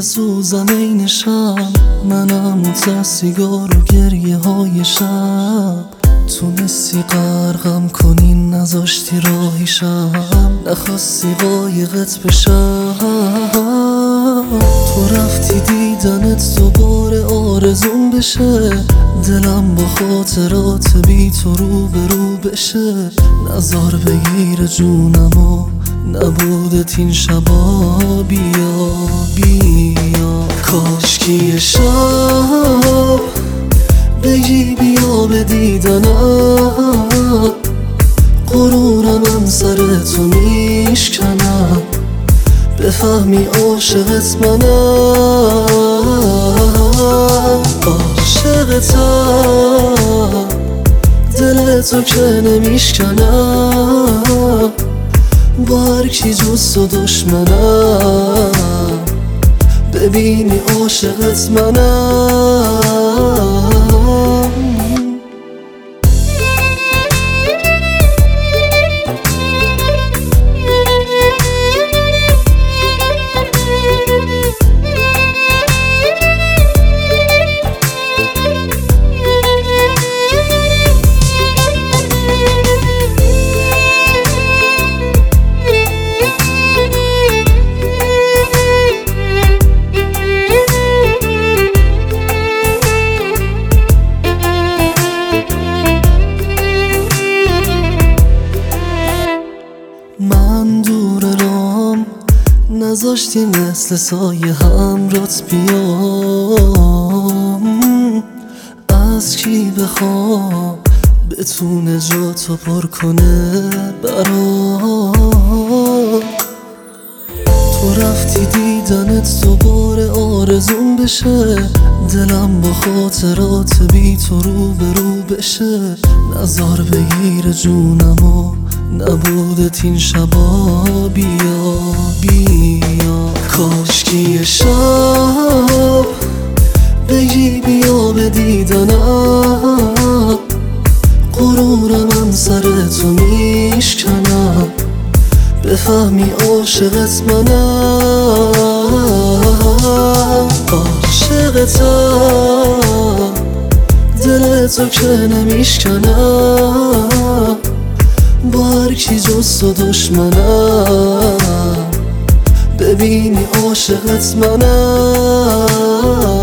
میسوزم این شب، منم اون سیگار و گریه های شب. تونستی غرقم کنی نذاشتی راهیشم، نخواستی قایقت بشم. تو رفتی دیدنت دوباره آرزون بشه، دلم با خاطرات بی تو روبرو بشه. نزار بگیر جونمو نبودت این شبا، بیا بیا. کاشکی شب بگی بیا به دیدنم، غرورم هم سر تو میشکنم، بفهمی عاشقت منم. عاشقتم دل تو که نمیشکنم، با هر کی جز تو دشمنم، ببینی عاشقت منم. من دور رام نذاشتی مثل سایه همرات بیام، از کی بخوام بتونه جاتو پر کنه برام. تو رفتی دیدنت دوباره آرزون بشه، دلم با خاطرات بی تو روبرو بشه. نزار بگیر جونمو نبودت این شبا، بیا بیا. کاشکی شب بگی بیا به دیدنم، غرورم هم سر تو میشکنم، بفهمی عاشقت منم. عاشقتم دل تو که نمیشکنم، با هر کی جز تو دشمنم، ببینی عاشقت منم.